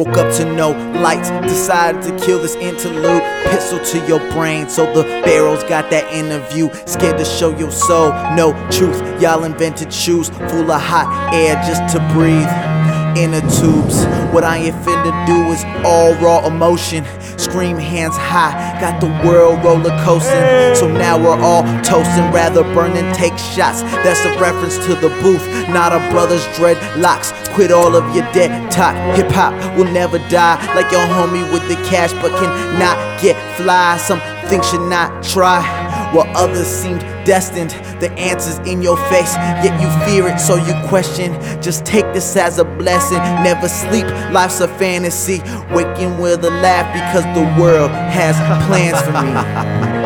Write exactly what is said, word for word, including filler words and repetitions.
Woke up to no lights, decided to kill this interlude. Pistol to your brain, so the barrel's got that interview. Scared to show your soul, no truth. Y'all invented shoes full of hot air just to breathe. Inner tubes, what I ain't finna do is all raw emotion. Scream hands high, got the world roller coasting. So now we're all toasting, rather burn than take shots. That's a reference to the booth, not a brother's dreadlocks. Quit all of your dead talk. Hip hop will never die, like your homie with the cash but cannot get fly. Some things should not try, while others seemed destined. The answer's in your face, yet you fear it, so you question. Just take this as a blessing. Never sleep, life's a fantasy. Waking with a laugh because the world has plans for me.